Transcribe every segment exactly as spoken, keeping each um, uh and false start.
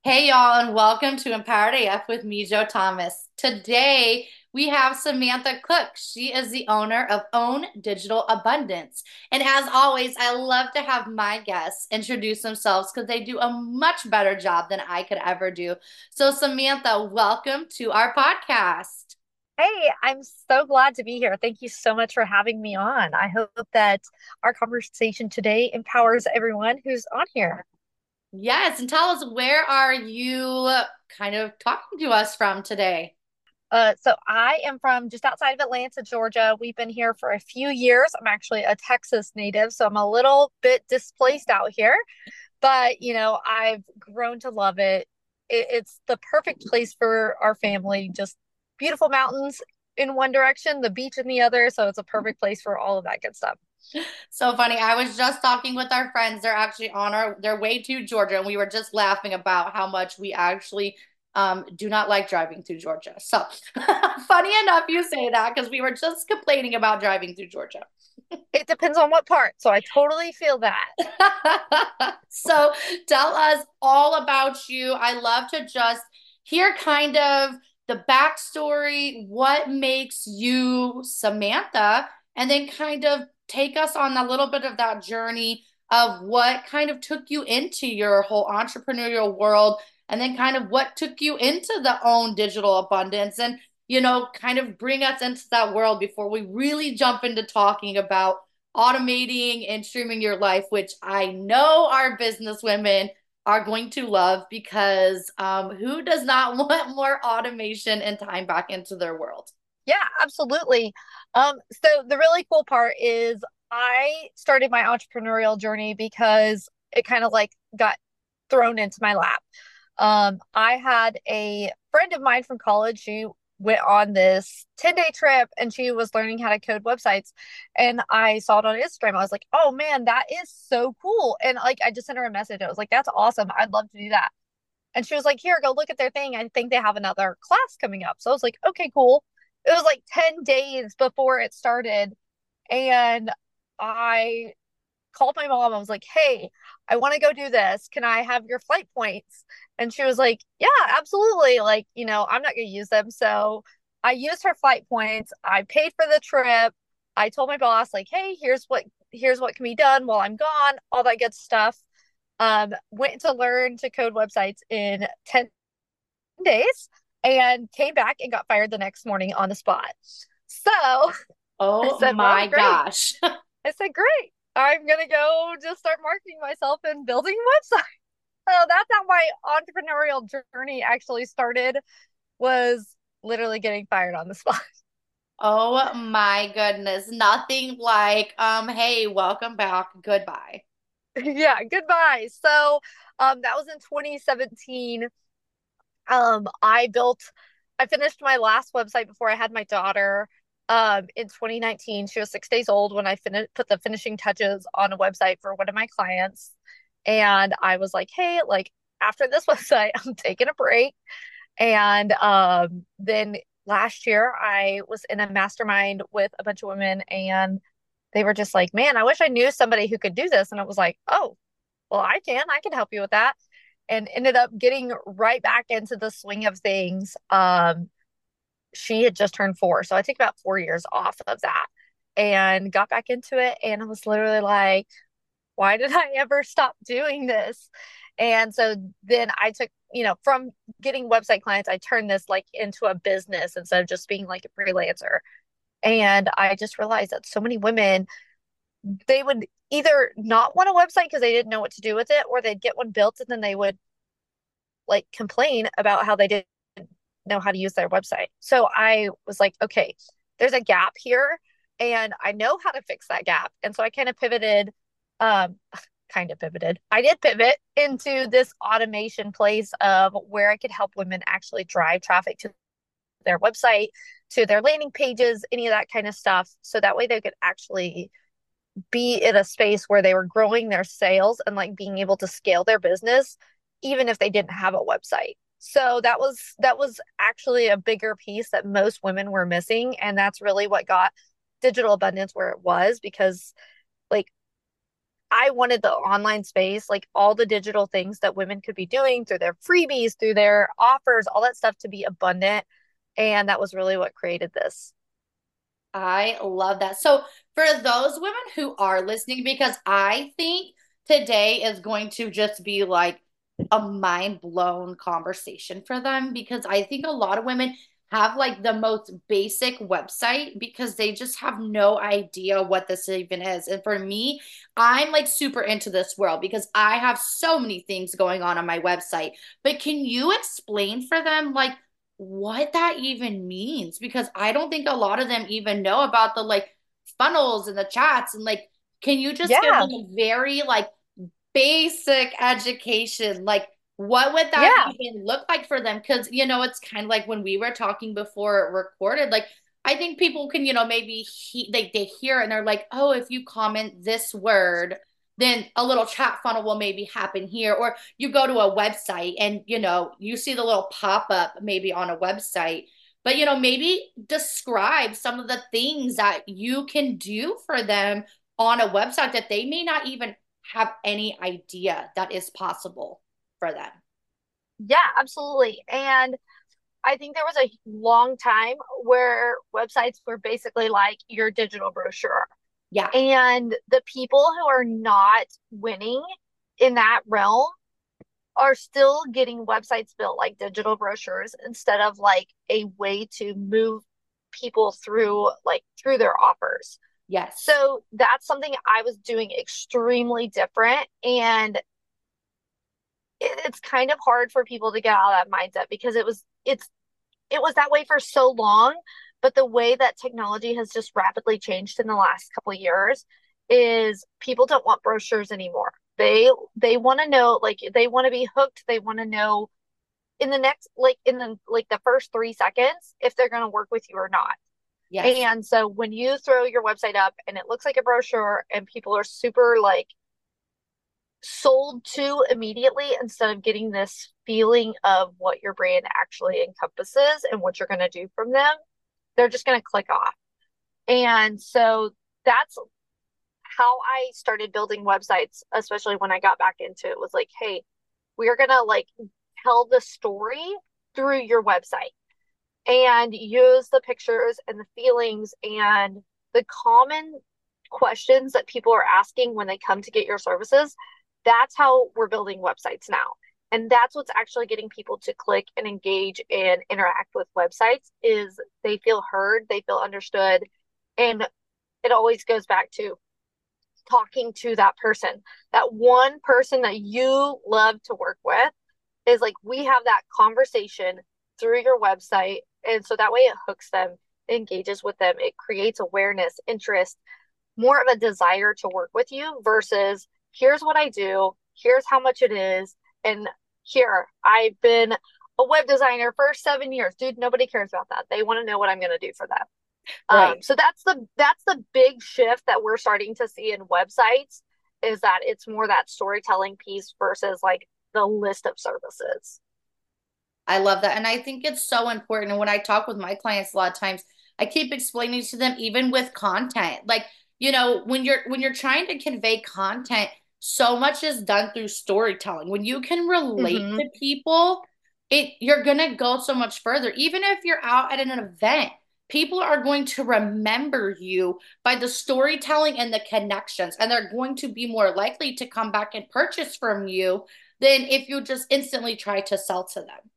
Hey y'all, and welcome to Empowered A F with me, Joe Thomas. Today we have Samantha Cook. She is the owner of Own Digital Abundance. And as always, I love to have my guests introduce themselves because they do a much better job than I could ever do. So, Samantha, welcome to our podcast. Hey, I'm so glad to be here. Thank you so much for having me on. I hope that our conversation today empowers everyone who's on here. Yes, and tell us, where are you kind of talking to us from today? Uh, so I am from just outside of Atlanta, Georgia. We've been here for a few years. I'm actually a Texas native, so I'm a little bit displaced out here, but you know, I've grown to love it. it it's the perfect place for our family. Just beautiful mountains in one direction, the beach in the other. So it's a perfect place for all of that good stuff. So funny. I was just talking with our friends. They're actually on our their way to Georgia, and we were just laughing about how much we actually um, do not like driving through Georgia. So funny enough, you say that because we were just complaining about driving through Georgia. It depends on what part. So I totally feel that. So tell us all about you. I love to just hear kind of the backstory, what makes you Samantha, and then kind of take us on a little bit of that journey of what kind of took you into your whole entrepreneurial world, and then kind of what took you into the own digital abundance, and you know, kind of bring us into that world before we really jump into talking about automating and streaming your life, which I know our business women are going to love because um, who does not want more automation and time back into their world? Yeah, absolutely. Um, so the really cool part is I started my entrepreneurial journey because it kind of like got thrown into my lap. Um, I had a friend of mine from college. She went on this ten day trip and she was learning how to code websites. And I saw it on Instagram. I was like, oh man, that is so cool. And like, I just sent her a message. I was like, that's awesome. I'd love to do that. And she was like, here, go look at their thing. I think they have another class coming up. So I was like, okay, cool. It was like ten days before it started. And I called my mom. I was like, hey, I want to go do this. Can I have your flight points? And she was like, yeah, absolutely. Like, you know, I'm not going to use them. So I used her flight points. I paid for the trip. I told my boss, like, hey, here's what here's what can be done while I'm gone, all that good stuff. Um, went to learn to code websites in ten days and came back and got fired the next morning on the spot. So I Oh said, well, my great. gosh. I said, great. I'm going to go just start marketing myself and building websites. So that's how my entrepreneurial journey actually started, was literally getting fired on the spot. Oh my goodness. Nothing like, um, hey, welcome back. Goodbye. Yeah, goodbye. So um, that was in twenty seventeen. Um, I built, I finished my last website before I had my daughter. Um, in twenty nineteen, she was six days old when I finished put the finishing touches on a website for one of my clients. And I was like, hey, like after this website, I'm taking a break. And um, then last year, I was in a mastermind with a bunch of women, and they were just like, man, I wish I knew somebody who could do this. And I was like, oh, well, I can, I can help you with that. And ended up getting right back into the swing of things. Um, she had just turned four. So I took about four years off of that and got back into it. And I was literally like, why did I ever stop doing this? And so then I took, you know, from getting website clients, I turned this like into a business instead of just being like a freelancer. And I just realized that so many women, they would either not want a website because they didn't know what to do with it, or they'd get one built and then they would like complain about how they didn't know how to use their website. So I was like, okay, there's a gap here and I know how to fix that gap. And so I kind of pivoted, um, kind of pivoted. I did pivot into this automation place of where I could help women actually drive traffic to their website, to their landing pages, any of that kind of stuff. So that way they could actually be in a space where they were growing their sales and like being able to scale their business even if they didn't have a website. So that was that was actually a bigger piece that most women were missing, and that's really what got digital abundance where it was, because like I wanted the online space, like all the digital things that women could be doing through their freebies, through their offers, all that stuff to be abundant. And that was really what created this. I love that. So, for those women who are listening, because I think today is going to just be like a mind blown conversation for them, because I think a lot of women have like the most basic website because they just have no idea what this even is. And for me, I'm like super into this world because I have so many things going on on my website. But can you explain for them, like, what that even means? Because I don't think a lot of them even know about the like funnels and the chats, and like, can you just give Yeah. them a very like basic education? Like, what would that Yeah. even look like for them? Because, you know, it's kind of like when we were talking before it recorded, like, I think people can, you know, maybe he, they, they hear it and they're like, oh, if you comment this word, then a little chat funnel will maybe happen here. Or you go to a website and, you know, you see the little pop up maybe on a website. But, you know, maybe describe some of the things that you can do for them on a website that they may not even have any idea that is possible for them. Yeah, absolutely. And I think there was a long time where websites were basically like your digital brochure. Yeah. And the people who are not winning in that realm are still getting websites built like digital brochures instead of like a way to move people through like through their offers. Yes. So that's something I was doing extremely different. And it, it's kind of hard for people to get out of that mindset because it was it's it was that way for so long. But the way that technology has just rapidly changed in the last couple of years is people don't want brochures anymore. They they want to know, like they want to be hooked. They want to know in the next like in the like the first three seconds if they're going to work with you or not. Yes. And so when you throw your website up and it looks like a brochure and people are super like sold to immediately instead of getting this feeling of what your brand actually encompasses and what you're going to do from them, they're just going to click off. And so that's how I started building websites, especially when I got back into it, was like, hey, we're going to like tell the story through your website and use the pictures and the feelings and the common questions that people are asking when they come to get your services. That's how we're building websites now. And that's what's actually getting people to click and engage and interact with websites is they feel heard, they feel understood. And it always goes back to talking to that person, that one person that you love to work with is like, we have that conversation through your website. And so that way it hooks them, it engages with them, it creates awareness, interest, more of a desire to work with you versus here's what I do, here's how much it is, and here I've been a web designer for seven years. Dude, nobody cares about that. They want to know what I'm going to do for them. Right. Um, so that's the that's the big shift that we're starting to see in websites is that it's more that storytelling piece versus like the list of services. I love that. And I think it's so important. And when I talk with my clients a lot of times, I keep explaining to them, even with content. Like, you know, when you're when you're trying to convey content, so much is done through storytelling. When you can relate Mm-hmm. to people, it you're gonna go so much further. Even if you're out at an event, people are going to remember you by the storytelling and the connections, and they're going to be more likely to come back and purchase from you than if you just instantly try to sell to them.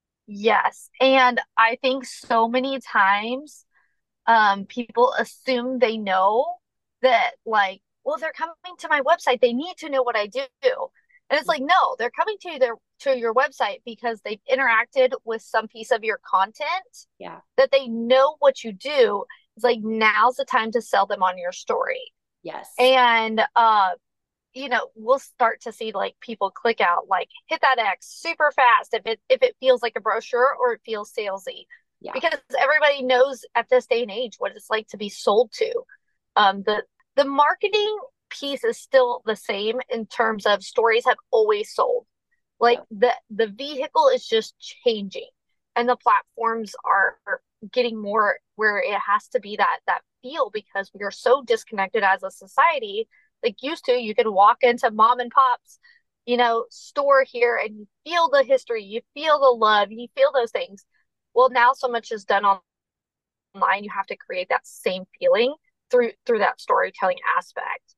Yes. And I think so many times um, people assume they know that, like, well, they're coming to my website. They need to know what I do. And it's like, no, they're coming to their to your website because they've interacted with some piece of your content Yeah. that they know what you do. It's like now's the time to sell them on your story. Yes. And uh, you know, we'll start to see like people click out, like hit that X super fast if it if it feels like a brochure or it feels salesy. Yeah. Because everybody knows at this day and age what it's like to be sold to. Um, the the marketing piece is still the same in terms of stories have always sold. Like Yeah. the the vehicle is just changing, and the platforms are getting more where it has to be that that feel because we are so disconnected as a society like used to. You can walk into mom and pop's, you know, store here and you feel the history, you feel the love, you feel those things. Well, now so much is done online. You have to create that same feeling through through that storytelling aspect.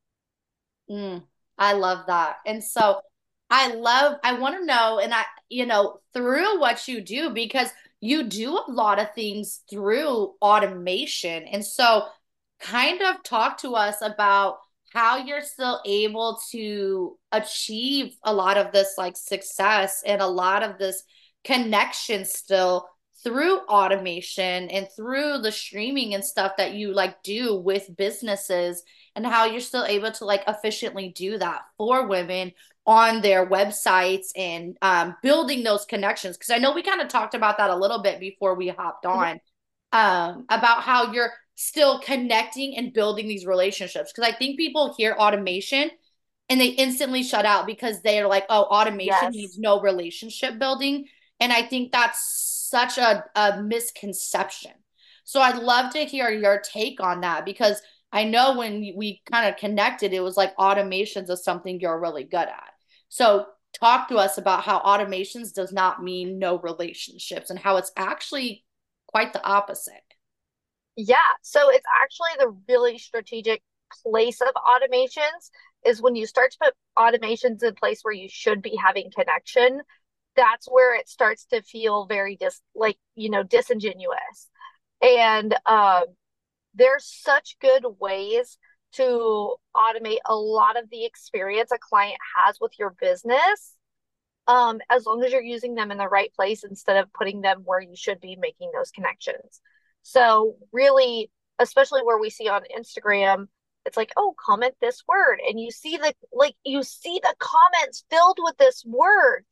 Mm, I love that. And so I love, I want to know, and I, you know, through what you do, because you do a lot of things through automation. And so kind of talk to us about how you're still able to achieve a lot of this like success and a lot of this connection still through automation and through the streaming and stuff that you like do with businesses, and how you're still able to like efficiently do that for women on their websites and um, building those connections. Because I know we kind of talked about that a little bit before we hopped Mhm. on, um, about how you're still connecting and building these relationships. Because I think people hear automation and they instantly shut out because they're like, oh, automation means Yes. no relationship building. And I think that's such a, a misconception. So I'd love to hear your take on that, because I know when we kind of connected, it was like automations is something you're really good at. So talk to us about how automations does not mean no relationships and how it's actually quite the opposite. Yeah, so it's actually the really strategic place of automations is when you start to put automations in place where you should be having connection, that's where it starts to feel very dis like, you know, disingenuous. And um, there's such good ways to automate a lot of the experience a client has with your business, um, as long as you're using them in the right place instead of putting them where you should be making those connections. So, really, especially where we see on Instagram, it's like, oh, comment this word. And you see the like you see the comments filled with this word.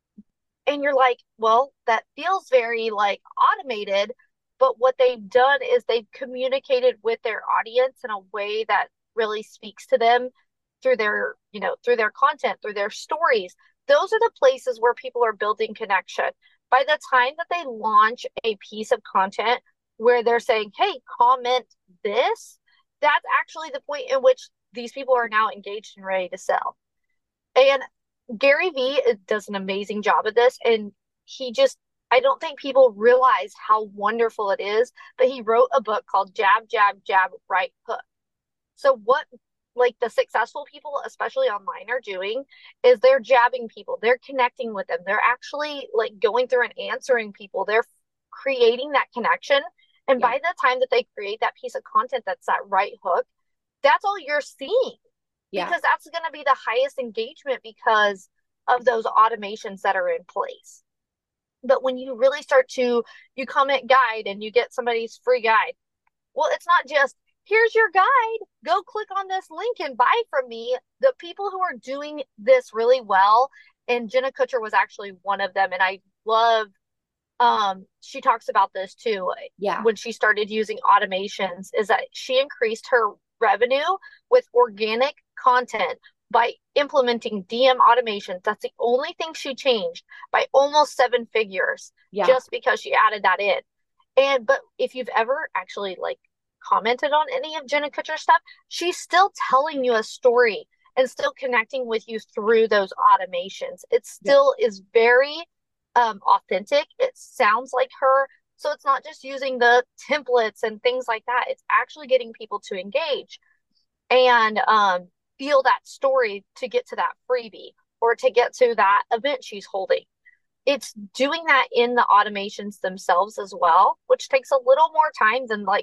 And you're like, well, that feels very like automated. But what they've done is they've communicated with their audience in a way that really speaks to them through their, you know, through their content, through their stories. Those are the places where people are building connection. By the time that they launch a piece of content where they're saying, hey, comment this, that's actually the point in which these people are now engaged and ready to sell. And Gary Vee does an amazing job of this. And he just, I don't think people realize how wonderful it is. But he wrote a book called Jab, Jab, Jab, Right Hook. So, what like the successful people, especially online, are doing is they're jabbing people, they're connecting with them, they're actually like going through and answering people, they're creating that connection. And Yeah. by the time that they create that piece of content that's that right hook, that's all you're seeing Yeah. because that's going to be the highest engagement because of those automations that are in place. But when you really start to, you comment guide and you get somebody's free guide. Well, it's not just, here's your guide, go click on this link and buy from me. The people who are doing this really well, and Jenna Kutcher was actually one of them. And I love, um, she talks about this too Yeah. when she started using automations, is that she increased her revenue with organic content by implementing D M automations. That's the only thing she changed by almost seven figures Yeah. just because she added that in. And but if you've ever actually like commented on any of Jenna Kutcher's stuff, she's still telling you a story and still connecting with you through those automations. It Yeah. still is very um, authentic. It sounds like her. So it's not just using the templates and things like that. It's actually getting people to engage and um, feel that story to get to that freebie or to get to that event she's holding. It's doing that in the automations themselves as well, which takes a little more time than like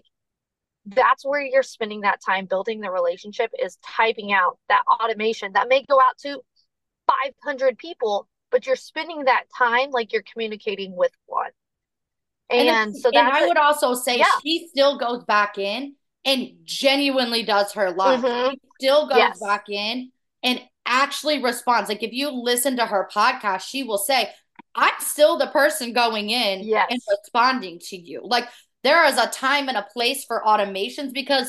that's where you're spending that time building the relationship is typing out that automation that may go out to five hundred people, but you're spending that time like you're communicating with one. And And it's, so and that's I it. would also say Yeah. she still goes back in and genuinely does her live. Mm-hmm. She still goes Yes. back in and actually responds. Like if you listen to her podcast, she will say, I'm still the person going in and Yes. responding to you. Like there is a time and a place for automations, because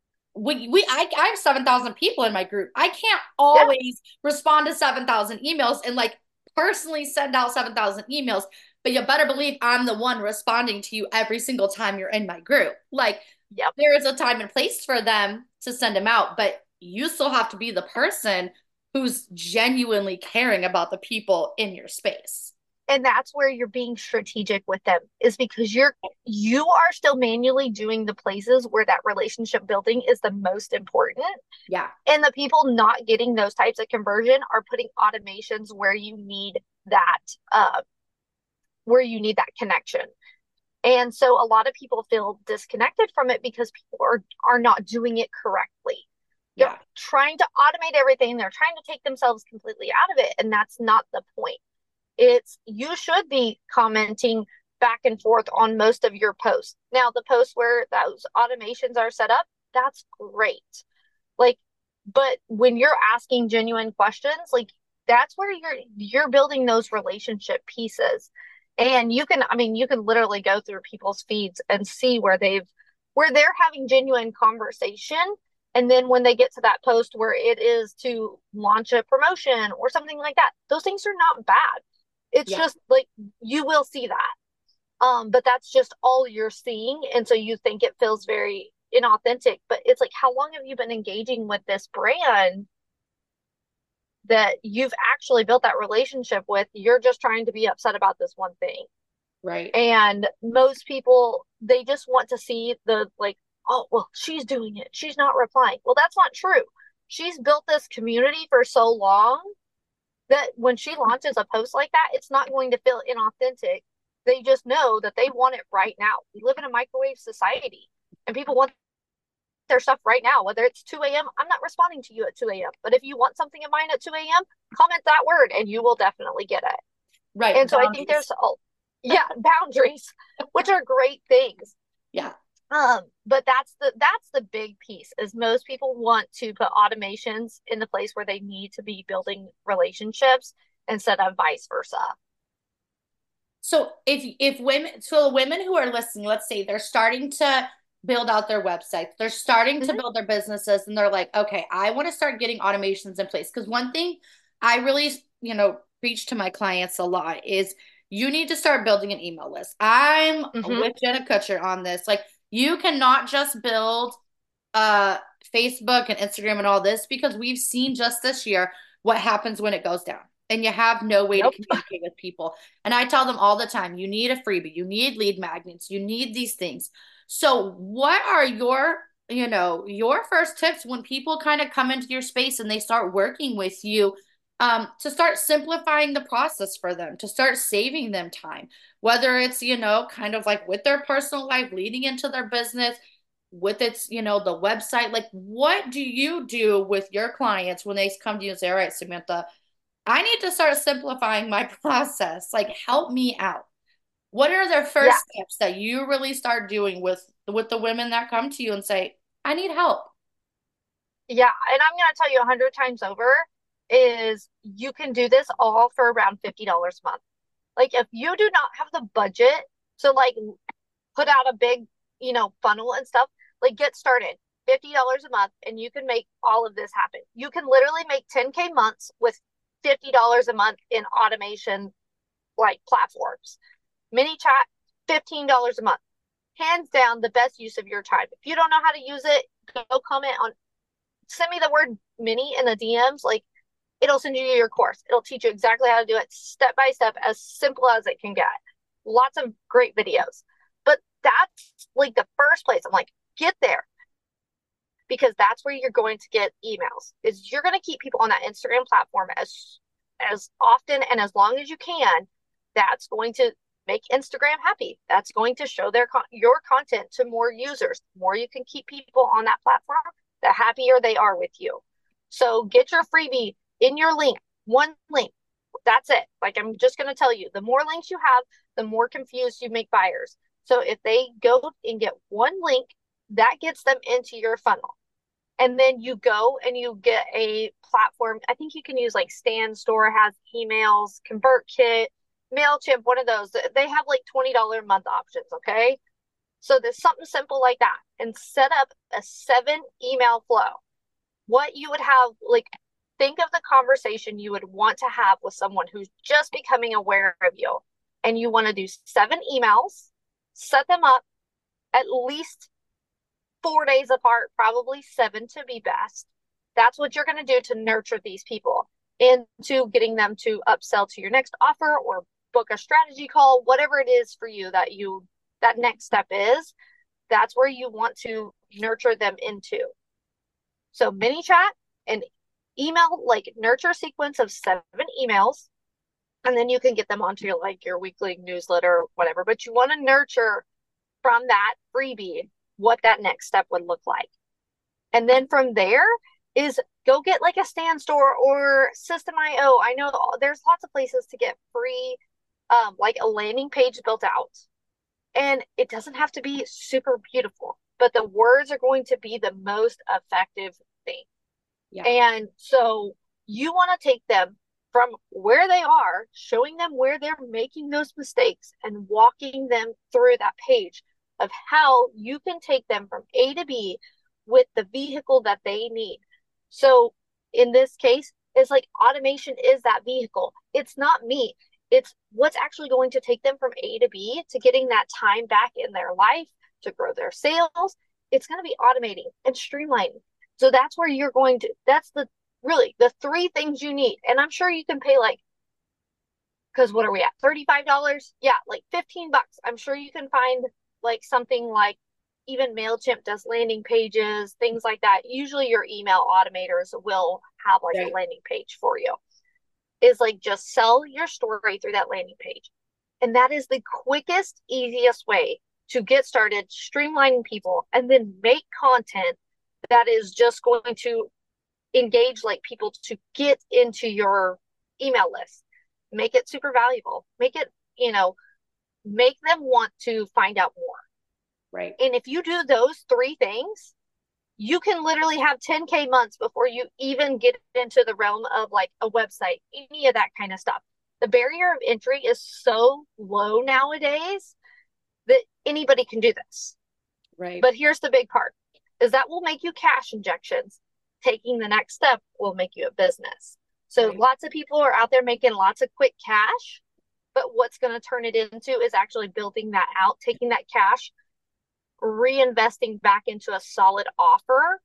we we I, I have seven thousand people in my group. I can't Yeah. always respond to seven thousand emails and like personally send out seven thousand emails, but you better believe I'm the one responding to you every single time you're in my group. Like Yep. there is a time and place for them to send them out, but you still have to be the person who's genuinely caring about the people in your space. And that's where you're being strategic with them, is because you're you are still manually doing the places where that relationship building is the most important. Yeah. And the people not getting those types of conversion are putting automations where you need that uh, where you need that connection. And so a lot of people feel disconnected from it because people are are not doing it correctly. They're Yeah. trying to automate everything. They're trying to take themselves completely out of it, and that's not the point. It's you should be commenting back and forth on most of your posts. Now, the posts where those automations are set up, that's great. Like, but when you're asking genuine questions, like that's where you're you're building those relationship pieces. And you can, I mean, you can literally go through people's feeds and see where they've where they're having genuine conversation. And then when they get to that post where it is to launch a promotion or something like that, those things are not bad. It's Yeah. just like you will see that. Um, but that's just all you're seeing. And so you think it feels very inauthentic, but it's like, how long have you been engaging with this brand that you've actually built that relationship with? You're just trying to be upset about this one thing. Right. And most people, they just want to see the like, oh, well, she's doing it. She's not replying. Well, that's not true. She's built this community for so long that when she launches a post like that, it's not going to feel inauthentic. They just know that they want it right now. We live in a microwave society and people want their stuff right now, whether it's two a.m. I'm not responding to you at two a.m. But if you want something of mine at two a.m., comment that word and you will definitely get it. Right. And so I think Boundaries. there's, oh, yeah, boundaries, which are great things. Yeah. Um, but that's the that's the big piece is most people want to put automations in the place where they need to be building relationships instead of vice versa. So if if women, so women who are listening, let's say they're starting to build out their websites, they're starting to Mm-hmm. build their businesses, and they're like, okay, I want to start getting automations in place. Because one thing I really, you know, preach to my clients a lot is you need to start building an email list. I'm Mm-hmm. with Jenna Kutcher on this. Like, you cannot just build uh Facebook and Instagram and all this because we've seen just this year what happens when it goes down and you have no way to Nope. communicate with people. And I tell them all the time, you need a freebie, you need lead magnets, you need these things. So what are your, you know, your first tips when people kind of come into your space and they start working with you, um, to start simplifying the process for them, to start saving them time, whether it's, you know, kind of like with their personal life leading into their business, with its, you know, the website, like what do you do with your clients when they come to you and say, all right, Samantha, I need to start simplifying my process. Like, help me out. What are the Yeah. first steps that you really start doing with with the women that come to you and say, I need help? Yeah. And I'm going to tell you a hundred times over is you can do this all for around fifty dollars a month. Like if you do not have the budget to like put out a big, you know, funnel and stuff, like get started. fifty dollars a month and you can make all of this happen. You can literally make ten K months with fifty dollars a month in automation like platforms. ManyChat, fifteen dollars a month. Hands down, the best use of your time. If you don't know how to use it, go comment on, send me the word mini in the D Ms. Like it'll send you your course. It'll teach you exactly how to do it step by step, as simple as it can get. Lots of great videos. But that's like the first place. I'm like, get there. Because that's where you're going to get emails. Is you're going to keep people on that Instagram platform as as often and as long as you can. That's going to make Instagram happy. That's going to show their con- your content to more users. The more you can keep people on that platform, the happier they are with you. So get your freebie in your link, one link. That's it. Like I'm just going to tell you, the more links you have, the more confused you make buyers. So if they go and get one link, that gets them into your funnel. And then you go and you get a platform. I think you can use like Stan Store has emails, ConvertKit, MailChimp, one of those. They have like twenty dollars a month options. Okay. So there's something simple like that and set up a seven email flow. What you would have, like, think of the conversation you would want to have with someone who's just becoming aware of you. And you want to do seven emails, set them up at least four days apart, probably seven to be best. That's what you're going to do to nurture these people into getting them to upsell to your next offer or book a strategy call, whatever it is for you that you that next step is. That's where you want to nurture them into. So mini chat and email, like nurture sequence of seven emails, and then you can get them onto your like your weekly newsletter or whatever. But you want to nurture from that freebie what that next step would look like. And then from there is go get like a Stan Store or System dot I O. I know there's lots of places to get free, um, like a landing page built out. And it doesn't have to be super beautiful, but the words are going to be the most effective thing. Yeah. And so you want to take them from where they are, showing them where they're making those mistakes and walking them through that page of how you can take them from A to B with the vehicle that they need. So in this case, it's like automation is that vehicle. It's not me. It's what's actually going to take them from A to B to getting that time back in their life to grow their sales. It's going to be automating and streamlining. So that's where you're going to, that's the really the three things you need. And I'm sure you can pay like, because what are we at? thirty-five dollars? Yeah, like fifteen bucks. I'm sure you can find like something like even MailChimp does landing pages, things like that. Usually your email automators will have like right. a landing page for you. Is like just sell your story through that landing page. And that is the quickest, easiest way to get started streamlining people and then make content that is just going to engage like people to get into your email list. Make it super valuable. Make it, you know, make them want to find out more. Right. And if you do those three things, you can literally have ten K months before you even get into the realm of like a website, any of that kind of stuff. The barrier of entry is so low nowadays that anybody can do this. Right. But here's the big part is that will make you cash injections. Taking the next step will make you a business. So right. lots of people are out there making lots of quick cash, but what's going to turn it into is actually building that out, taking that cash, reinvesting back into a solid offer,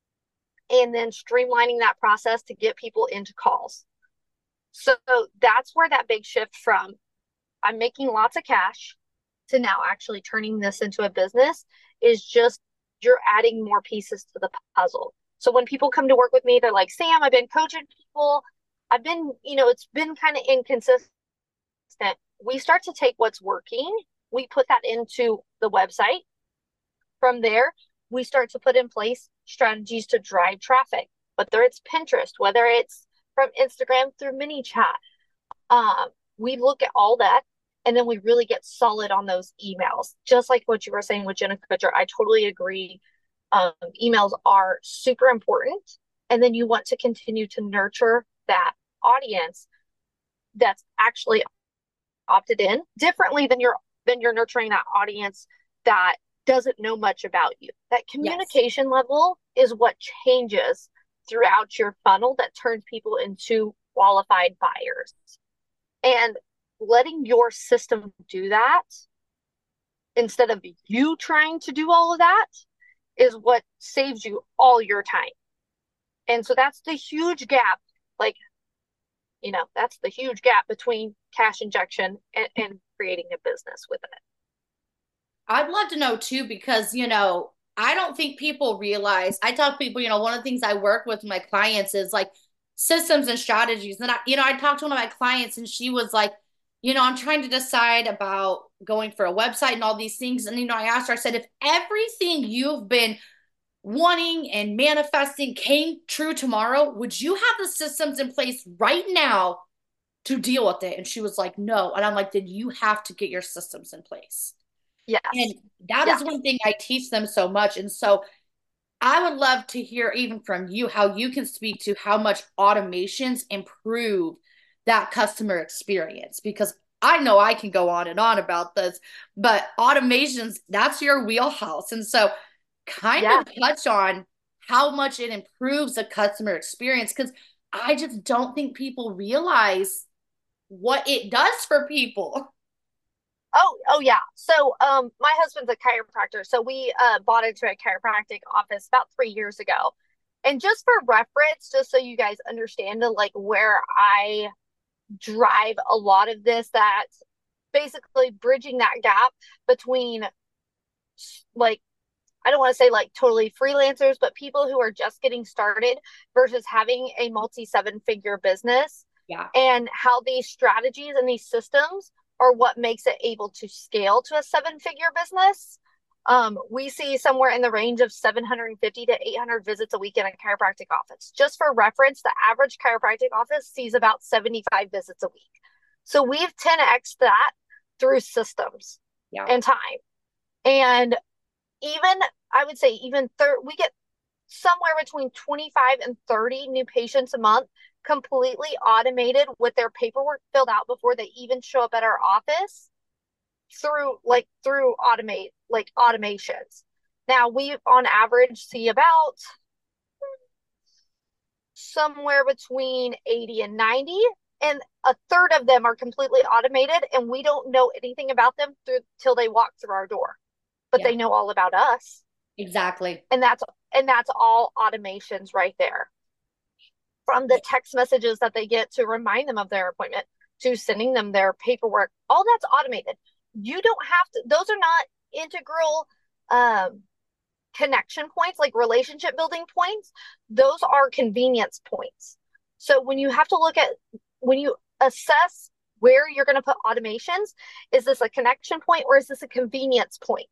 and then streamlining that process to get people into calls. So that's where that big shift from I'm making lots of cash to now actually turning this into a business is just you're adding more pieces to the puzzle. So when people come to work with me, they're like, Sam, I've been coaching people. I've been, you know, it's been kind of inconsistent. We start to take what's working. We put that into the website. From there, we start to put in place strategies to drive traffic, whether it's Pinterest, whether it's from Instagram through mini chat. Um, we look at all that, and then we really get solid on those emails. Just like what you were saying with Jenna Kutcher, I totally agree. Um, emails are super important. And then you want to continue to nurture that audience that's actually opted in differently than you're than you're nurturing that audience that doesn't know much about you. That communication yes. level is what changes throughout your funnel that turns people into qualified buyers. And letting your system do that instead of you trying to do all of that is what saves you all your time. And so that's the huge gap. Like, you know, that's the huge gap between cash injection and, and creating a business with it. I'd love to know too, because, you know, I don't think people realize, I tell people, you know, one of the things I work with my clients is like systems and strategies. And I, you know, I talked to one of my clients and she was like, you know, I'm trying to decide about going for a website and all these things. And, you know, I asked her, I said, if everything you've been wanting and manifesting came true tomorrow, would you have the systems in place right now to deal with it? And she was like, no. And I'm like, then you have to get your systems in place. Yes. And that yeah. is one thing I teach them so much. And so I would love to hear even from you how you can speak to how much automations improve that customer experience, because I know I can go on and on about this, but automations, that's your wheelhouse. And so kind yeah. of touch on how much it improves the customer experience, because I just don't think people realize what it does for people. Oh, oh yeah. So, um, my husband's a chiropractor. So we uh, bought into a chiropractic office about three years ago. And just for reference, just so you guys understand like where I drive a lot of this, that basically bridging that gap between like I don't want to say like totally freelancers, but people who are just getting started versus having a multi seven figure business, Yeah. and how these strategies and these systems are what makes it able to scale to a seven figure business. Um, we see somewhere in the range of seven hundred fifty to eight hundred visits a week in a chiropractic office. Just for reference, the average chiropractic office sees about seventy-five visits a week. So we've ten x that through systems Yeah. and time. And even I would say even third, we get somewhere between twenty-five and thirty new patients a month completely automated with their paperwork filled out before they even show up at our office through like through automate like automations. Now we on average see about somewhere between eighty and ninety, and a third of them are completely automated and we don't know anything about them through till they walk through our door, but Yeah. they know all about us. Exactly. And that's and that's all automations right there, from the text messages that they get to remind them of their appointment to sending them their paperwork. All that's automated. You don't have to, those are not integral um, connection points, like relationship building points. Those are convenience points. So when you have to look at, when you assess where you're going to put automations, is this a connection point or is this a convenience point?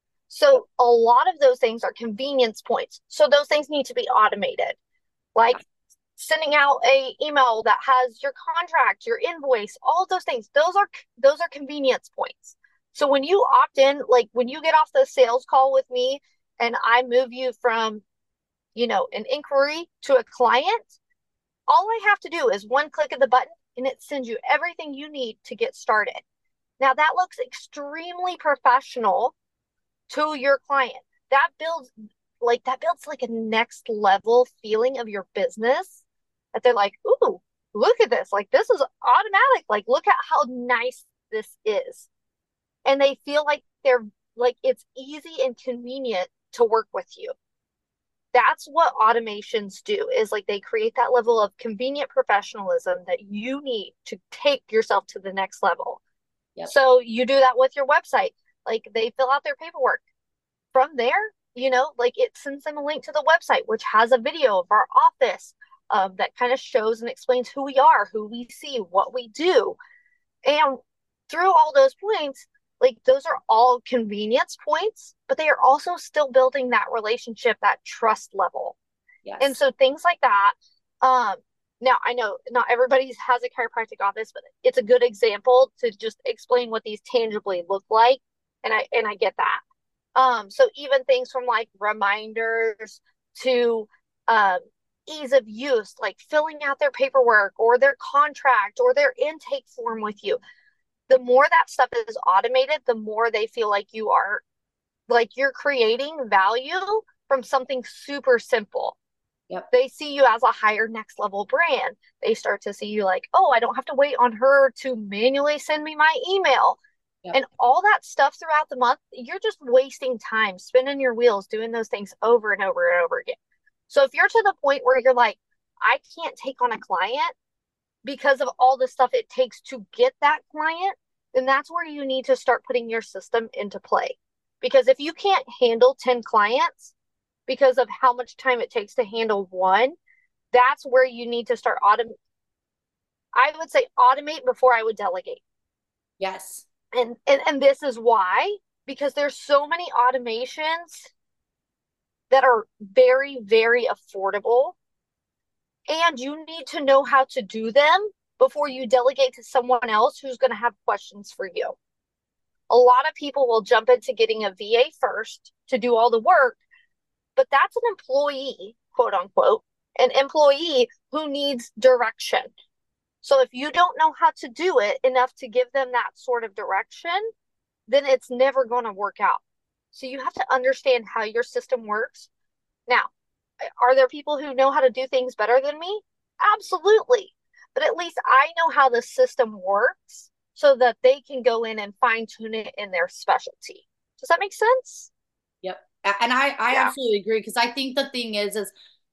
So a lot of those things are convenience points. So those things need to be automated. Like sending out a email that has your contract, your invoice, all of those things. Those are those are convenience points. So when you opt in, like when you get off the sales call with me and I move you from, you know, an inquiry to a client, all I have to do is one click of the button and it sends you everything you need to get started. Now that looks extremely professional to your client. That builds like that builds like a next level feeling of your business, that they're like, ooh, look at this. Like this is automatic. Like look at how nice this is. And they feel like they're like it's easy and convenient to work with you. That's what automations do, is like they create that level of convenient professionalism that you need to take yourself to the next level. Yep. So you do that with your website. Like they fill out their paperwork. From there, you know, like it sends them a link to the website, which has a video of our office um, that kind of shows and explains who we are, who we see, what we do. And through all those points, like those are all convenience points, but they are also still building that relationship, that trust level. Yes. And so things like that. Um, now I know not everybody has a chiropractic office, but it's a good example to just explain what these tangibly look like. And I and I get that. Um, so even things from like reminders to um, ease of use, like filling out their paperwork or their contract or their intake form with you. The more that stuff is automated, the more they feel like you are like you're creating value from something super simple. Yep. They see you as a higher next level brand. They start to see you like, oh, I don't have to wait on her to manually send me my email. Yep. And all that stuff throughout the month, you're just wasting time spinning your wheels doing those things over and over and over again. So if you're to the point where you're like, I can't take on a client because of all the stuff it takes to get that client, then that's where you need to start putting your system into play. Because if you can't handle ten clients because of how much time it takes to handle one, that's where you need to start automate. I would say automate before I would delegate. Yes. And, and and this is why, because there's so many automations that are very, very affordable, and you need to know how to do them before you delegate to someone else who's going to have questions for you. A lot of people will jump into getting a V A first to do all the work, but that's an employee, quote unquote, an employee who needs direction. So if you don't know how to do it enough to give them that sort of direction, then it's never going to work out. So you have to understand how your system works. Now, are there people who know how to do things better than me? Absolutely. But at least I know how the system works so that they can go in and fine tune it in their specialty. Does that make sense? Yep. And I, I Yeah. absolutely agree, because I think the thing is, is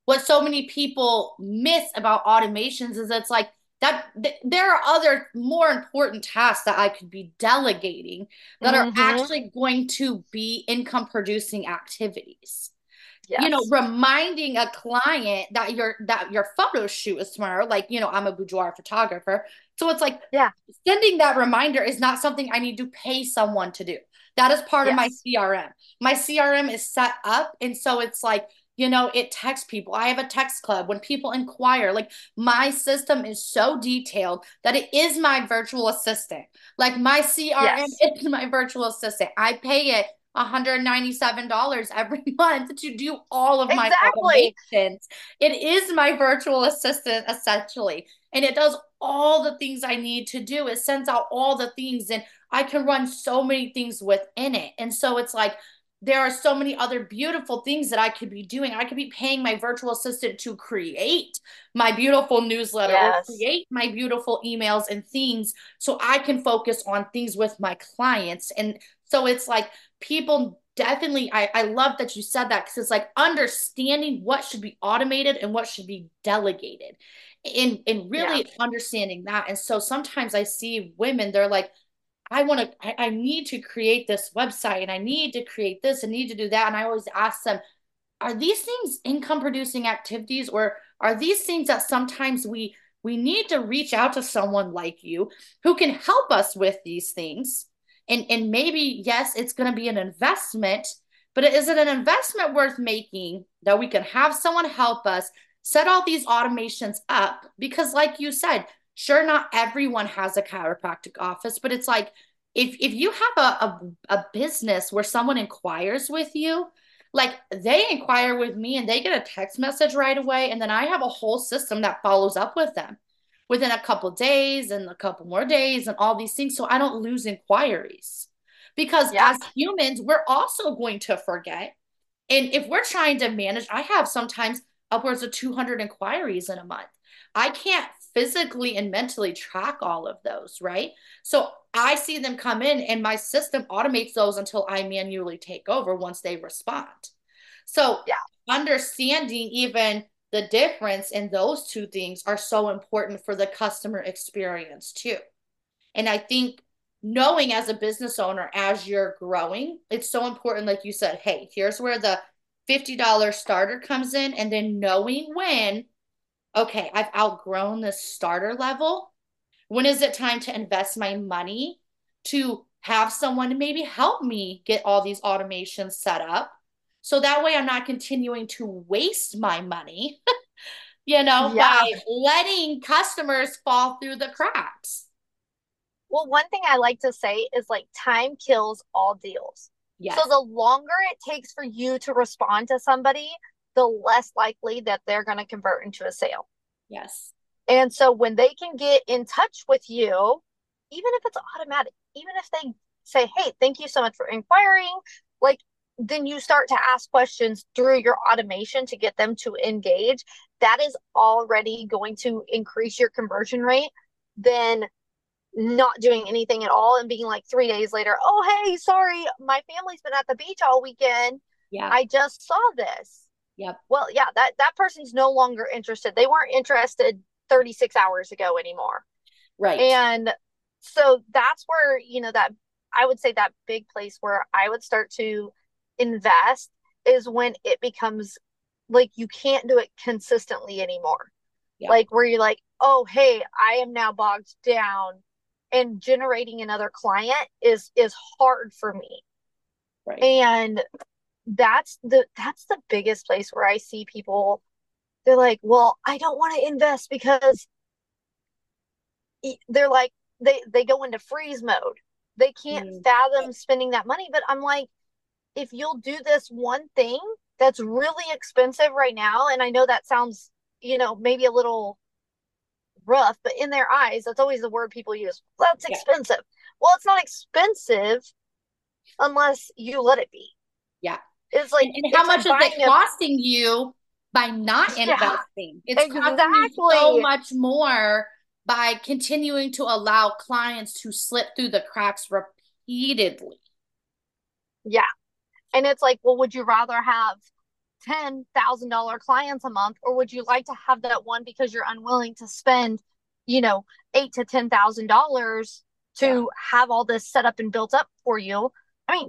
what so many people miss about automations is it's like that th- there are other more important tasks that I could be delegating that are Mm-hmm. actually going to be income producing activities. You know, Yes. reminding a client that your that your photo shoot is tomorrow, like, you know, I'm a boudoir photographer. So it's like Yeah. sending that reminder is not something I need to pay someone to do. That is part of my Yes. C R M. My C R M is set up. And so it's like, you know, it texts people. I have a text club when people inquire. Like my system is so detailed that it is my virtual assistant. Like my C R M Yes. is my virtual assistant. I pay it one hundred ninety-seven dollars every month to do all of my Exactly. automations. It is my virtual assistant essentially. And it does all the things I need to do. It sends out all the things and I can run so many things within it. And so it's like there are so many other beautiful things that I could be doing. I could be paying my virtual assistant to create my beautiful newsletter or Yes. create my beautiful emails and things so I can focus on things with my clients. And so it's like people definitely, I, I love that you said that because it's like understanding what should be automated and what should be delegated and, and Yeah. really understanding that. And so sometimes I see women, they're like, I want to, I, I need to create this website and I need to create this and need to do that. And I always ask them, are these things income producing activities or are these things that sometimes we we need to reach out to someone like you who can help us with these things and and maybe yes it's going to be an investment but is it an investment worth making that we can have someone help us set all these automations up because like you said sure not everyone has a chiropractic office but it's like if if you have a, a, a business where someone inquires with you like they inquire with me and they get a text message right away. And then I have a whole system that follows up with them within a couple days and a couple more days and all these things. So I don't lose inquiries because Yeah. as humans, we're also going to forget. And if we're trying to manage, I have sometimes upwards of two hundred inquiries in a month. I can't physically and mentally track all of those, right? So I see them come in and my system automates those until I manually take over once they respond. So Yeah. understanding even the difference in those two things are so important for the customer experience too. And I think knowing as a business owner, as you're growing, it's so important, like you said, hey, here's where the fifty dollars starter comes in. And then knowing when, okay, I've outgrown this starter level. When is it time to invest my money to have someone maybe help me get all these automations set up? So that way I'm not continuing to waste my money, you know, by Yeah. letting customers fall through the cracks. Well, one thing I like to say is like time kills all deals. So Yes. the longer it takes for you to respond to somebody, the less likely that they're going to convert into a sale. Yes. And so when they can get in touch with you, even if it's automatic, even if they say, hey, thank you so much for inquiring, like then you start to ask questions through your automation to get them to engage. That is already going to increase your conversion rate. Then not doing anything at all and being like three days later, oh, hey, sorry, my family's been at the beach all weekend. Yeah. I just saw this. Yep. Well, yeah, that, that person's no longer interested. They weren't interested thirty-six hours ago anymore. Right. And so that's where, you know, that I would say that big place where I would start to invest is when it becomes like you can't do it consistently anymore. Yep. Like where you're like, oh, hey, I am now bogged down and generating another client is is hard for me. Right. And that's the that's the biggest place where I see people they're like, "Well, I don't want to invest because they're like they they go into freeze mode. They can't Mm. fathom spending that money." But I'm like, if you'll do this one thing that's really expensive right now, and I know that sounds, you know, maybe a little rough, but in their eyes, that's always the word people use. That's Yeah. expensive. Well, it's not expensive unless you let it be. Yeah. It's like And, and how it's much like is it buying a costing you by not yeah, investing? It's costing you so exactly. much more by continuing to allow clients to slip through the cracks repeatedly. Yeah. And it's like, well, would you rather have ten thousand dollars clients a month, or would you like to have that one because you're unwilling to spend, you know, eight to ten thousand dollars Yeah. to have all this set up and built up for you? I mean,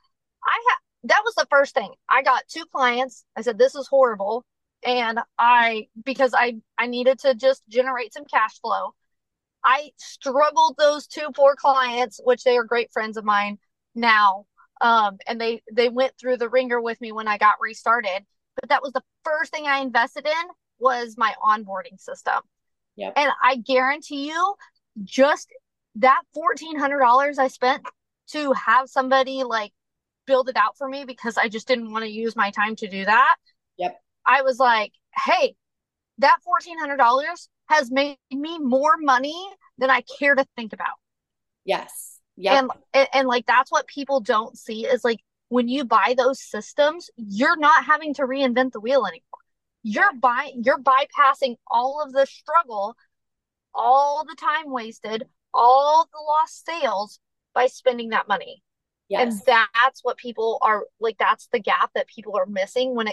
I had that was the first thing. I got two clients. I said, this is horrible. And I, because I, I needed to just generate some cash flow. I struggled those two poor clients, which they are great friends of mine now. Um, and they, they went through the ringer with me when I got restarted. But that was the first thing I invested in was my onboarding system. Yep. And I guarantee you, just that fourteen hundred dollars I spent to have somebody like build it out for me because I just didn't want to use my time to do that. Yep. I was like, hey, that fourteen hundred dollars has made me more money than I care to think about. Yes. Yep. And, and, and like, that's what people don't see is like, when you buy those systems, you're not having to reinvent the wheel anymore. You're buying, you're bypassing all of the struggle, all the time wasted, all the lost sales by spending that money. Yes. And that's what people are like, that's the gap that people are missing when it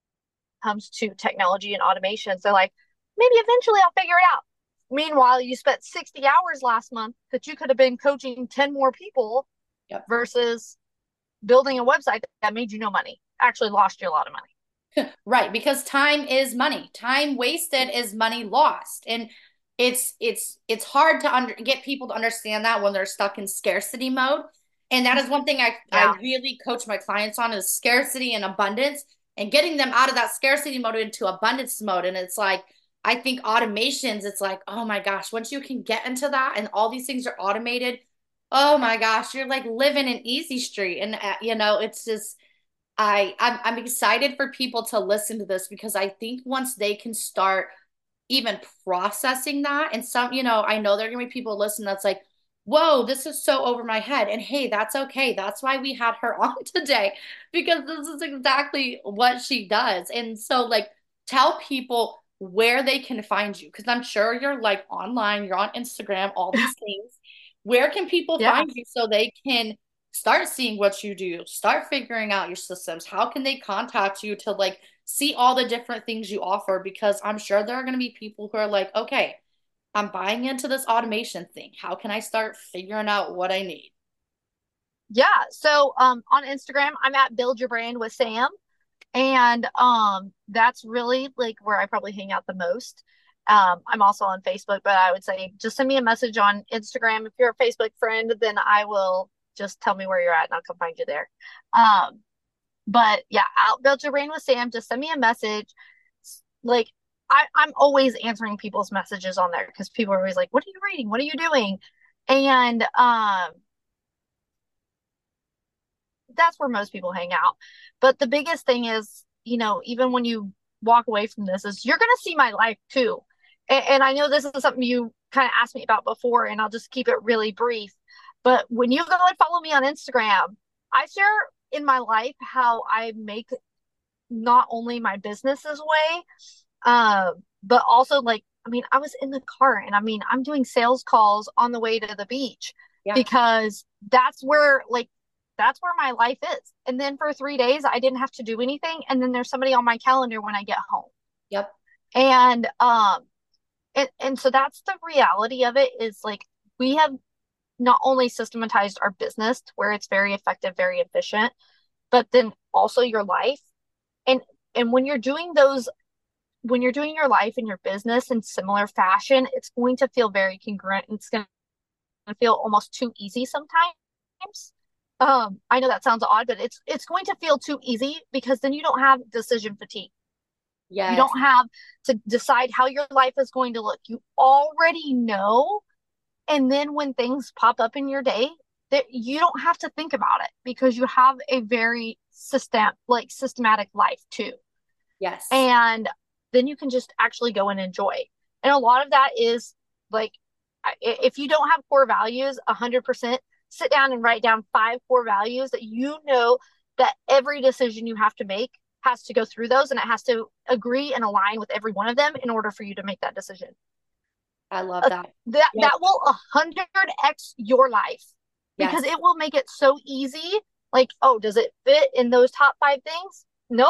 comes to technology and automation. So like, maybe eventually I'll figure it out. Meanwhile, you spent sixty hours last month that you could have been coaching ten more people. Yep. Versus building a website that made you no money, actually lost you a lot of money. Right, because time is money. Time wasted is money lost. And it's it's it's hard to under, get people to understand that when they're stuck in scarcity mode. And that is one thing I, Yeah. I really coach my clients on is scarcity and abundance and getting them out of that scarcity mode into abundance mode. And it's like, I think automations, it's like, oh my gosh, once you can get into that and all these things are automated, oh my gosh, you're like living in easy street. And, uh, you know, it's just, I, I'm, I'm excited for people to listen to this because I think once they can start even processing that and some, you know, I know there are gonna be people listening that's like, whoa, this is so over my head. And hey, that's okay. That's why we had her on today because this is exactly what she does. And so like tell people where they can find you because I'm sure you're like online, you're on Instagram, all these things. Where can people Yeah. find you so they can start seeing what you do, start figuring out your systems? How can they contact you to like see all the different things you offer? Because I'm sure there are going to be people who are like, okay, I'm buying into this automation thing. How can I start figuring out what I need? Yeah. So um on Instagram, I'm at Build Your Brand with Sam. And um that's really like where I probably hang out the most. Um, I'm also on Facebook, but I would say just send me a message on Instagram. If you're a Facebook friend, then I will just tell me where you're at and I'll come find you there. Um, but yeah, out Build Your Brand with Sam. Just send me a message. Like I, I'm always answering people's messages on there because people are always like, "What are you reading? What are you doing?" And um, that's where most people hang out. But the biggest thing is, you know, even when you walk away from this, is you're going to see my life too. And, and I know this is something you kind of asked me about before, and I'll just keep it really brief. But when you go and follow me on Instagram, I share in my life how I make not only my business's way, uh, but also like, I mean, I was in the car and I mean, I'm doing sales calls on the way to the beach Yeah. because that's where like, that's where my life is. And then for three days, I didn't have to do anything. And then there's somebody on my calendar when I get home. Yep. And, um, and, and so that's the reality of it is like, we have not only systematized our business to where it's very effective, very efficient, but then also your life. And, and when you're doing those, when you're doing your life and your business in similar fashion, it's going to feel very congruent. And it's going to feel almost too easy sometimes. Um, I know that sounds odd, but it's it's going to feel too easy because then you don't have decision fatigue. Yes. You don't have to decide how your life is going to look. You already know. And then when things pop up in your day, that you don't have to think about it because you have a very system like systematic life too. Yes. And then you can just actually go and enjoy. And a lot of that is like, if you don't have core values, one hundred percent sit down and write down five core values that you know that every decision you have to make has to go through those and it has to agree and align with every one of them in order for you to make that decision. I love that. Uh, that yep. that will one hundred x your life because yes. it will make it so easy. Like, oh, does it fit in those top five things? Nope.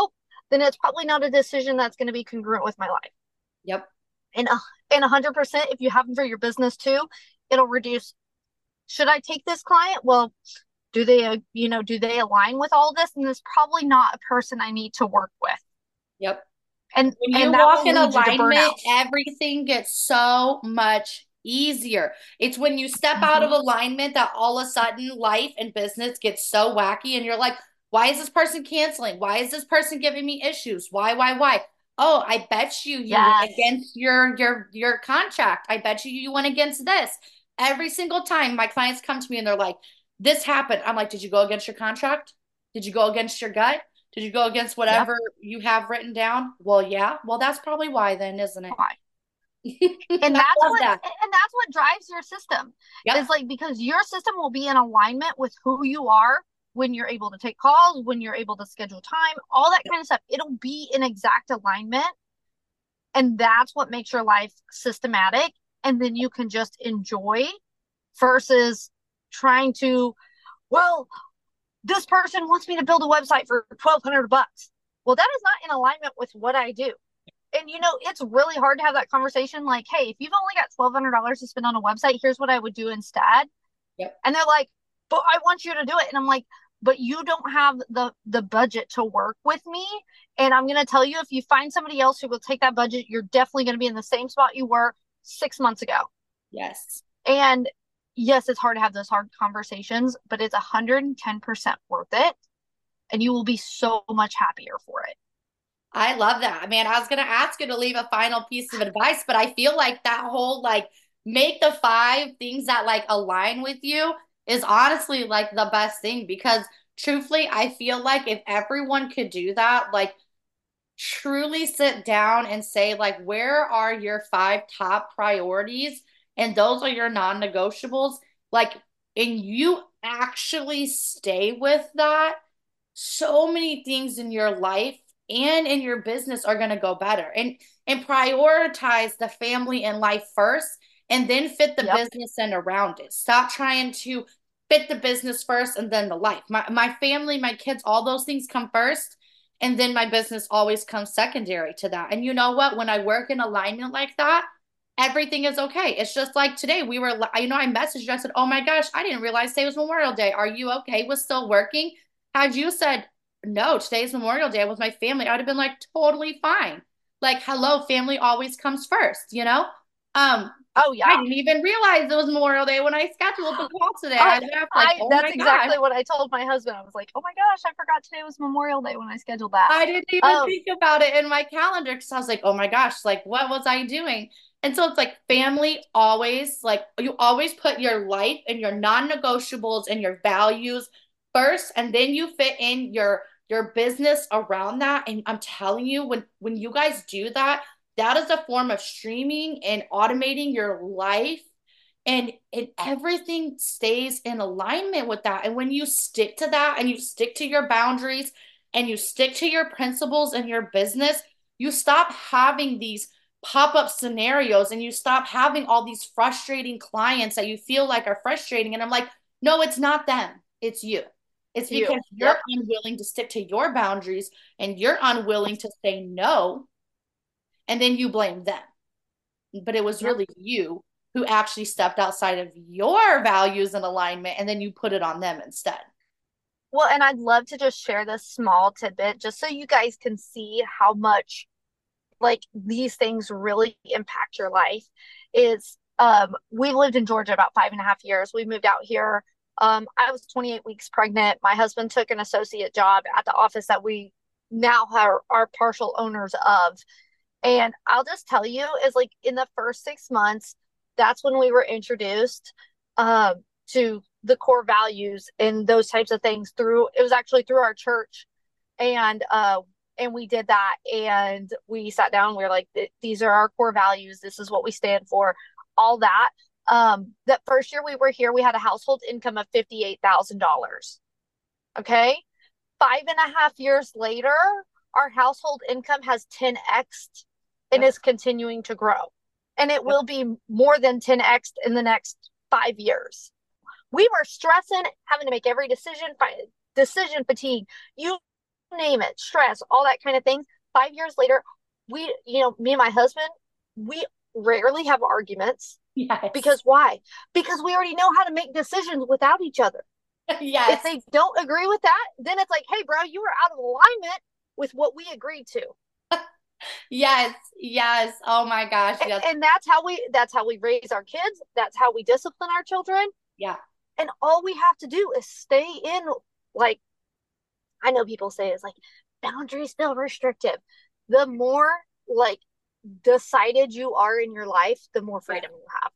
then it's probably not a decision that's going to be congruent with my life. Yep. And uh, and one hundred percent, if you have them for your business too, it'll reduce. Should I take this client? Well, do they, uh, you know, do they align with all this? And it's probably not a person I need to work with. Yep. And When you and that walk will in lead you to alignment, burnout. everything gets so much easier. It's when you step out of Mm-hmm. alignment that all of a sudden life and business gets so wacky and you're like, why is this person canceling? Why is this person giving me issues? Why, why, why? Oh, I bet you you went Yes. against your your your contract. I bet you you went against this. Every single time my clients come to me and they're like, this happened. I'm like, did you go against your contract? Did you go against your gut? Did you go against Yep. whatever you have written down? Well, yeah. Well, that's probably why then, isn't it? Why? And I that's love what that. and that's what drives your system. Yep. Is like because your system will be in alignment with who you are when you're able to take calls, when you're able to schedule time, all that kind of stuff. It'll be in exact alignment. And that's what makes your life systematic. And then you can just enjoy versus trying to, well, this person wants me to build a website for twelve hundred bucks. Well, that is not in alignment with what I do. And you know, it's really hard to have that conversation like, hey, if you've only got twelve hundred dollars to spend on a website, here's what I would do instead. Yep. And they're like, but I want you to do it. And I'm like, but you don't have the the budget to work with me. And I'm going to tell you, if you find somebody else who will take that budget, you're definitely going to be in the same spot you were six months ago. Yes. And yes, it's hard to have those hard conversations, but it's one hundred ten percent worth it. And you will be so much happier for it. I love that. I mean, I was going to ask you to leave a final piece of advice, but I feel like that whole like make the five things that like align with you is honestly like the best thing because truthfully, I feel like if everyone could do that, like truly sit down and say like where are your five top priorities and those are your non-negotiables like and you actually stay with that so many things in your life and in your business are going to go better and and prioritize the family and life first and then fit the Yep. business in around it. Stop trying to fit the business first and then the life. My my family, my kids, all those things come first and then my business always comes secondary to that. And you know what? When I work in alignment like that, everything is okay. It's just like today we were, you know, I messaged you. I said, oh my gosh, I didn't realize today was Memorial Day. Are you okay with still working? Had you said, no, today's Memorial Day with my family, I would have been like totally fine. Like, hello, family always comes first, you know? Um, Oh I yeah. didn't even realize it was Memorial Day when I scheduled the call today. I I laughed like, I oh that's my gosh. exactly what I told my husband. I was like, "Oh my gosh, I forgot today was Memorial Day when I scheduled that." I didn't even Um, think about it in my calendar because I was like, oh my gosh, like what was I doing? And so it's like family always, like you always put your life and your non-negotiables and your values first, and then you fit in your your business around that. And I'm telling you, when when you guys do that, that is a form of streaming and automating your life. And, and everything stays in alignment with that. And when you stick to that and you stick to your boundaries and you stick to your principles in your business, you stop having these pop up scenarios and you stop having all these frustrating clients that you feel like are frustrating. And I'm like, no, it's not them, it's you. It's you. because you're Yep. unwilling to stick to your boundaries and you're unwilling to say no. And then you blame them. But it was Yep. really you who actually stepped outside of your values and alignment and then you put it on them instead. Well, and I'd love to just share this small tidbit just so you guys can see how much like these things really impact your life. Is um we lived in Georgia about five and a half years. We moved out here. Um, I was twenty-eight weeks pregnant. My husband took an associate job at the office that we now are, are partial owners of. And I'll just tell you, is like in the first six months, that's when we were introduced um, to the core values and those types of things through, it was actually through our church. And, uh, and we did that and we sat down. We were like, these are our core values. This is what we stand for, all that. Um, that first year we were here, we had a household income of fifty-eight thousand dollars. Okay. Five and a half years later, our household income has ten x and Yep. is continuing to grow. And it Yep. will be more than ten x in the next five years. We were stressing, having to make every decision, decision fatigue. You name it, stress, all that kind of things. Five years later, we, you know, me and my husband, we rarely have arguments. Yes. Because why? Because we already know how to make decisions without each other. If Yes. they don't agree with that, then it's like, hey, bro, you are out of alignment with what we agreed to. Yes. Yes. Oh my gosh. And, Yes. and that's how we that's how we raise our kids. That's how we discipline our children. Yeah. And all we have to do is stay in, like, I know people say is like boundaries feel restrictive. The more like decided you are in your life, the more Yeah. freedom you have.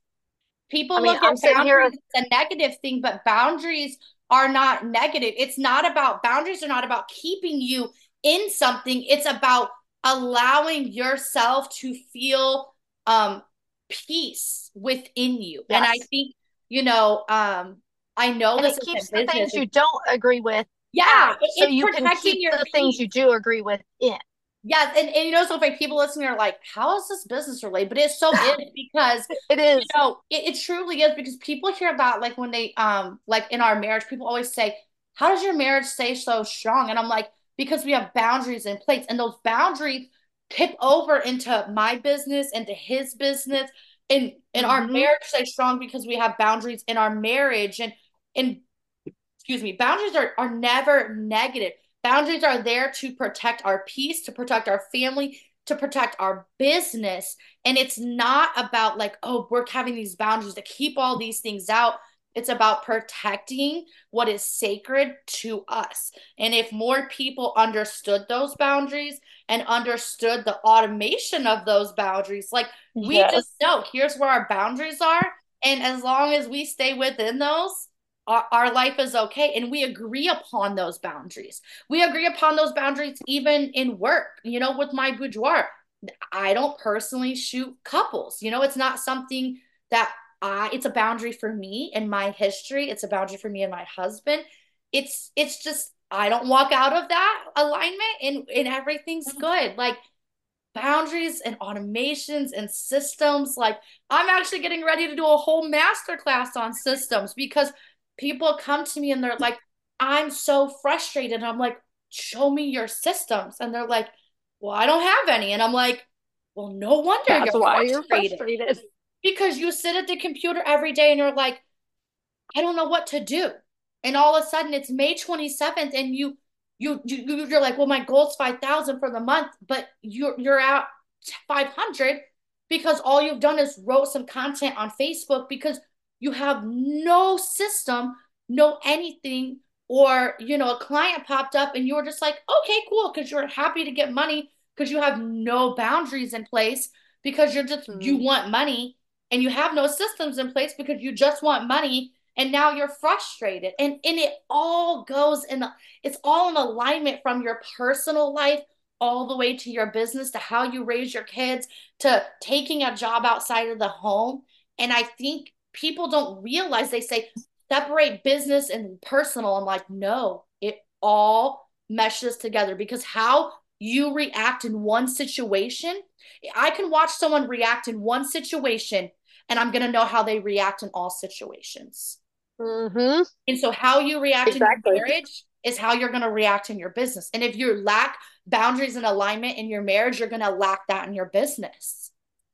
I People mean, look I'm at sitting here. boundaries as a negative thing, but boundaries are not negative. It's not about boundaries are not about keeping you in something. It's about allowing yourself to feel um peace within you. And I Yes. think, you know, um, I know And this it keeps isn't the business. things you don't agree with Yeah, out it, so it's you can protecting keep your the things peace. you do agree with in. Yes, and, and you know, so if people listening are like, how is this business related? But it so is because It you is. know, it, it truly is because people hear about like when they um like in our marriage, people always say, how does your marriage stay so strong? And I'm like, because we have boundaries in place, and those boundaries tip over into my business, into his business, and and our Mm-hmm. marriage stays strong because we have boundaries in our marriage. And and excuse me, boundaries are, are never negative. Boundaries are there to protect our peace, to protect our family, to protect our business. And it's not about like, oh, we're having these boundaries to keep all these things out. It's about protecting what is sacred to us. And if more people understood those boundaries and understood the automation of those boundaries, like we just Yes. know here's where our boundaries are. And as long as we stay within those, our, our life is okay, and we agree upon those boundaries. We agree upon those boundaries even in work, you know, with my boudoir. I don't personally shoot couples, you know. It's not something that I it's a boundary for me and my history. It's a boundary for me and my husband. It's it's just I don't walk out of that alignment, and and everything's good. Like boundaries and automations and systems. Like I'm actually getting ready to do a whole master class on systems because people come to me and they're like, I'm so frustrated. And I'm like, show me your systems. And they're like, well, I don't have any. And I'm like, well, no wonder That's you're why you're frustrated frustrated. because you sit at the computer every day and you're like, I don't know what to do. And all of a sudden it's May twenty-seventh and you you, you you're like, well, my goal's five thousand for the month, but you're you're at five hundred because all you've done is wrote some content on Facebook because you have no system, no anything, or you know, a client popped up and you were just like, okay, cool, because you're happy to get money because you have no boundaries in place because you're just you Mm. want money and you have no systems in place because you just want money and now you're frustrated and and it all goes in it's all in alignment from your personal life all the way to your business to how you raise your kids to taking a job outside of the home. And I think people don't realize, they say separate business and personal. I'm like, no, it all meshes together because how you react in one situation, I can watch someone react in one situation and I'm going to know how they react in all situations. Mm-hmm. And so how you react in your Exactly. marriage is how you're going to react in your business. And if you lack boundaries and alignment in your marriage, you're going to lack that in your business.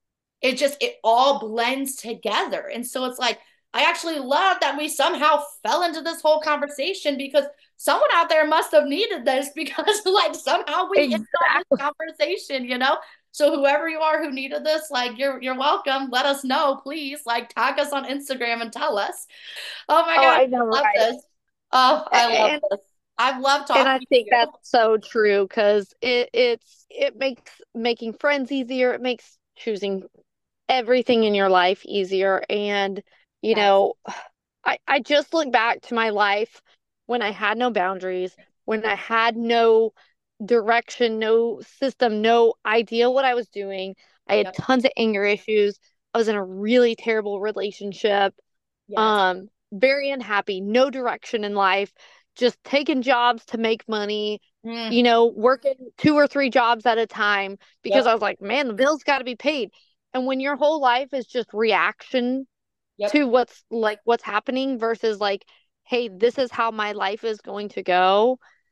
It just, it all blends together. And so it's like, I actually love that we somehow fell into this whole conversation because someone out there must have needed this because like somehow we ended on this Exactly. conversation, you know? So whoever you are who needed this, like you're you're welcome. Let us know, please. Like tag us on Instagram and tell us. Oh my Oh, gosh, I know, I love right? this. Oh, I love And this. I've loved and I talking to think you. that's so true because it it's it makes making friends easier. It makes choosing everything in your life easier. And you Yes. know, I I just look back to my life when I had no boundaries, when I had no direction, no system, no idea what I was doing. I had Yep. tons of anger issues. I was in a really terrible relationship. Yes. Um, very unhappy, no direction in life, just taking jobs to make money, Mm, you know, working two or three jobs at a time because yep. I was like, man, the bills got to be paid. And when your whole life is just reaction Yep. to what's like what's happening versus like, hey, this is how my life is going to go.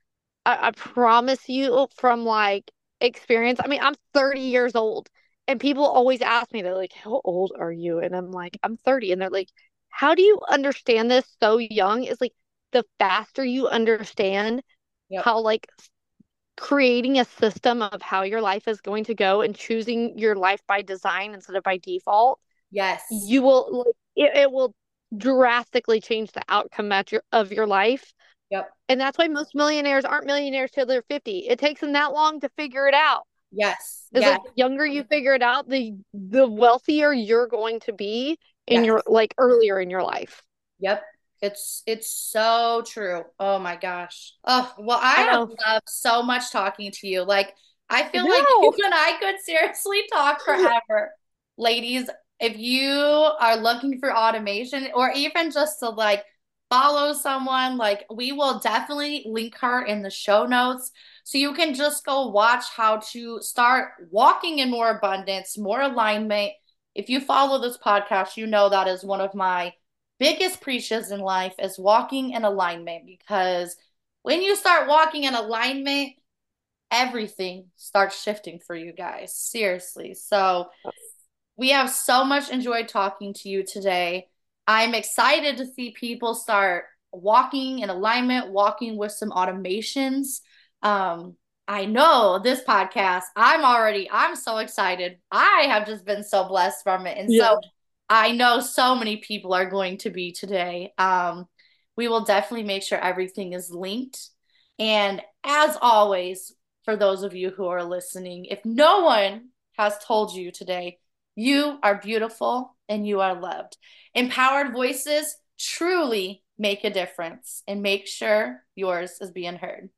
I, I promise you from like experience. I mean, I'm thirty years old and people always ask me, they're like, how old are you? And I'm like, I'm thirty. And they're like, how do you understand this so young? It's like the faster you understand Yep. how like creating a system of how your life is going to go and choosing your life by design instead of by default, Yes. you will like it, it will drastically change the outcome at your, of your life. Yep. And that's why most millionaires aren't millionaires till they're fifty. It takes them that long to figure it out. Yes. It's Yes. like the younger you figure it out, the the wealthier you're going to be in Yes. your like earlier in your life. Yep. It's it's so true. Oh my gosh. Oh, well, I I have know. loved so much talking to you. Like, I I feel like you know. and I could seriously talk forever. Ladies, if you are looking for automation or even just to like follow someone, like we will definitely link her in the show notes so you can just go watch how to start walking in more abundance, more alignment. If you follow this podcast, you know that is one of my biggest preaches in life is walking in alignment because when you start walking in alignment, everything starts shifting for you guys. Seriously. So we have so much enjoyed talking to you today. I'm excited to see people start walking in alignment, walking with some automations. Um, I know this podcast, I'm already, I'm so excited. I have just been so blessed from it. And Yeah. so I know so many people are going to be today. Um, we will definitely make sure everything is linked. And as always, for those of you who are listening, if no one has told you today, you are beautiful and you are loved. Empowered voices truly make a difference and make sure yours is being heard.